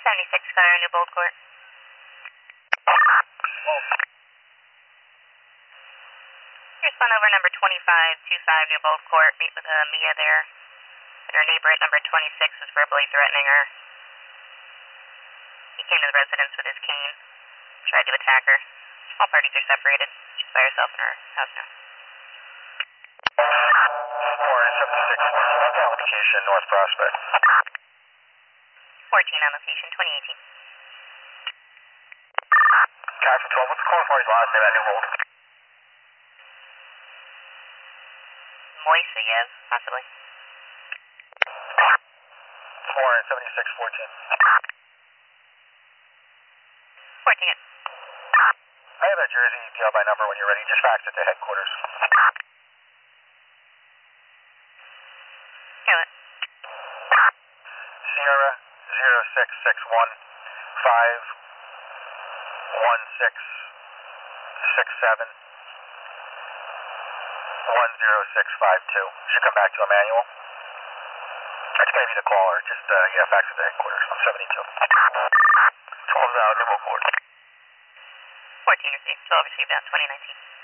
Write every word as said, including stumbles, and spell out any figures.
seventy-six Skyler, New Bold Court. Respond over number twenty-five twenty-five New Bold Court. Meet with uh, Mia there. And her neighbor at number twenty-six was verbally threatening her. He came to the residence with his cane, tried to attack her. All parties are separated. She's by herself in her house now. four seventy-six fourteen on location, North Prospect. fourteen on location, twenty eighteen. Captain twelve, what's the caller party's last name at New Bold? Moiseyev, possibly. four seventy-six fourteen. fourteen it. I have a Jersey E P L by number when you're ready. Just fax it to headquarters. Kill it. Sierra zero six six one five one six six seven one zero six five two. Should come back to a manual. That's going to be the caller. Just, uh, yeah, fax it to headquarters. I'm seventy-two. twelve out, New Bold Court. fourteen received. twelve received out, twenty nineteen.